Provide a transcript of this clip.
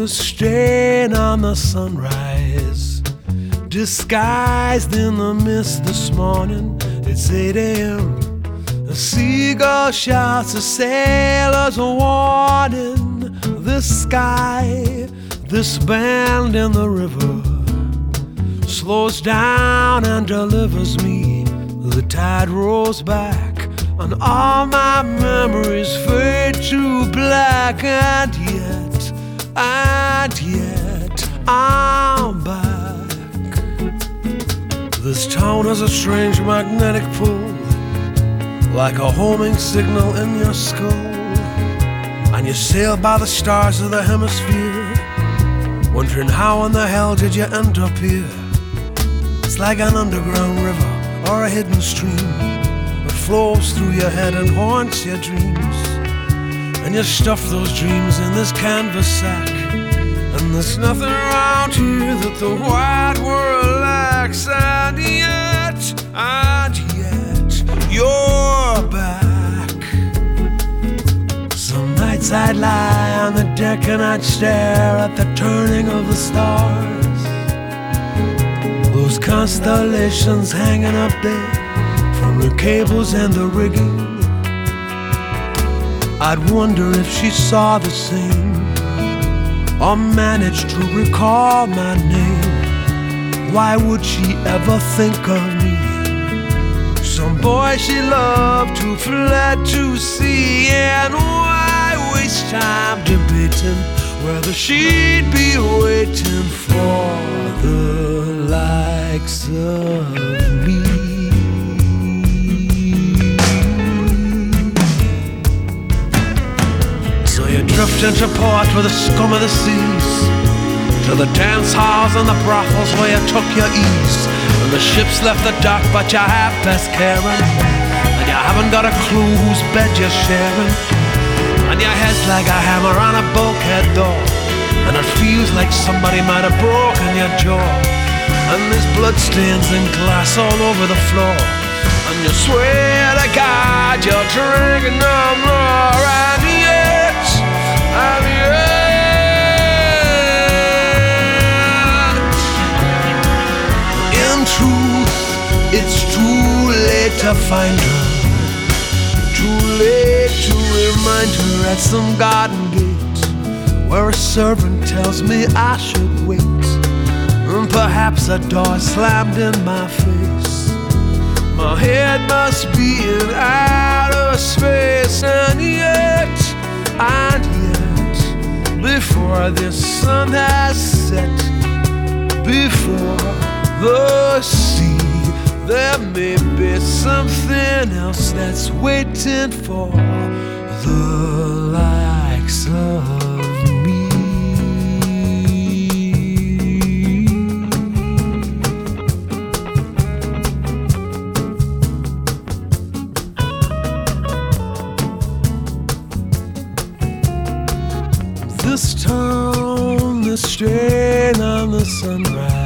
a stain on the sunrise, disguised in the mist this morning. It's 8 a.m. A seagull shouts a sailor's warning. This sky, this bend in the river, slows down and delivers me. The tide rolls back and all my memories fade to black. And yet I'm back. This town has a strange magnetic pull, like a homing signal in your skull. And you sail by the stars of the hemisphere, wondering how in the hell did you end up here. It's like an underground river or a hidden stream that flows through your head and haunts your dreams. And you stuff those dreams in this canvas sack, and there's nothing around here that the wide world lacks. And yet you're back. Some nights I'd lie on the deck and I'd stare at the turning of the stars, those constellations hanging up there from the cables and the rigging. I'd wonder if she saw the same or managed to recall my name. Why would she ever think of me? Some boy she loved who fled to sea. And why waste time debating whether she'd be waiting for the likes of me? So you drift into port with the scum of the seas, to the dance halls and the brothels where you took your ease. And the ship's left the dock but you have best caring, and you haven't got a clue whose bed you're sharing. And your head's like a hammer on a bulkhead door, and it feels like somebody might have broken your jaw. And there's bloodstains and glass all over the floor, and you swear to God you're drinking no more. And yet in truth, it's too late to find her, too late to remind her at some garden gate where a servant tells me I should wait. And perhaps a door slammed in my face. My head must be in outer space. And yet, before the sun has set, before the sea, there may be something else that's waiting for the likes of me. This town, the strain on the sunrise,